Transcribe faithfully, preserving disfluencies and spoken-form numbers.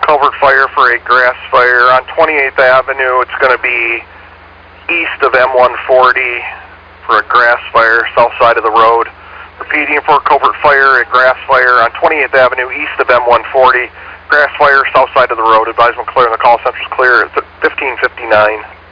covert fire for a grass fire on twenty-eighth Avenue. It's going to be east of M one forty for a grass fire, south side of the road. Repeating for covert fire, a grass fire on twenty-eighth Avenue, east of M one forty. Grass fire, south side of the road. Advisement clear and the call center's clear at fifteen fifty-nine.